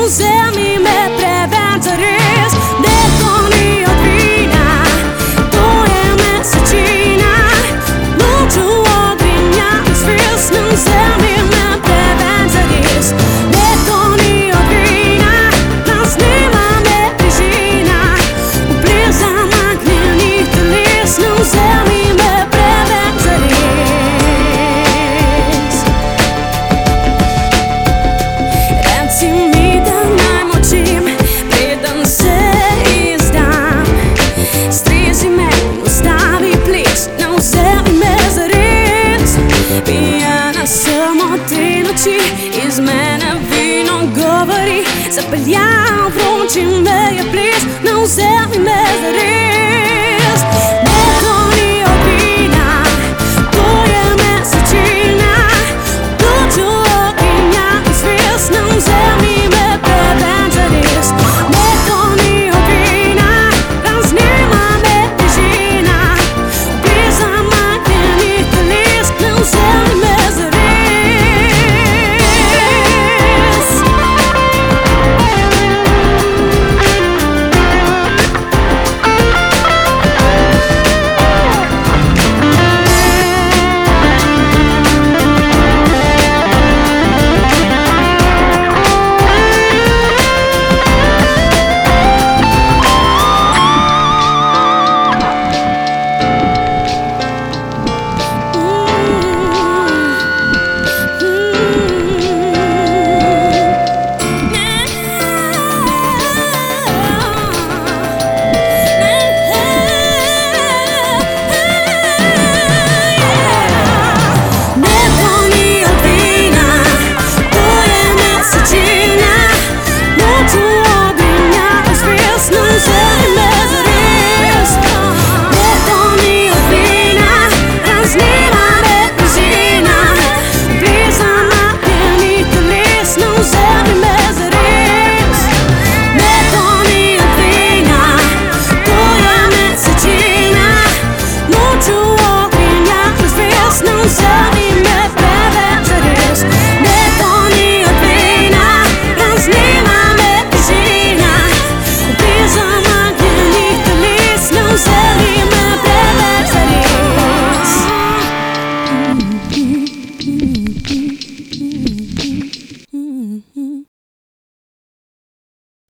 uzemi me preventëris. Dekoni od vina, to je me sëqina. Nuk që o grinja në sfis, në uzemi me preventëris. Dekoni od vina, në snima me prishina. U pliza makni një të lis, në uzemi me preventëris. Izmene vino govori, se pëlja vronë që me je plis, në uzemi me